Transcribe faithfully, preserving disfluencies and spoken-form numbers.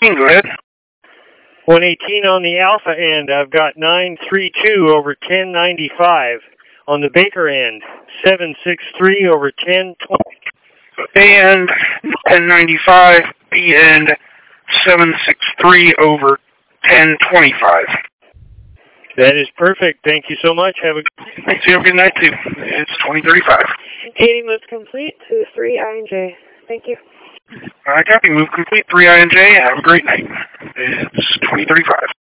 Go ahead. one eighteen on the alpha end. I've got nine three two over ten ninety-five. On the Baker end, seven six three over ten twenty. A end, ten ninety-five. B end, seven six three over ten twenty-five. That is perfect. Thank you so much. Have a Thanks. You have a good night, too. It's twenty thirty-five. Gating was complete to three I N J. Thank you. All right, copy. Move complete. three I N J. Have a great night. It's twenty thirty-five.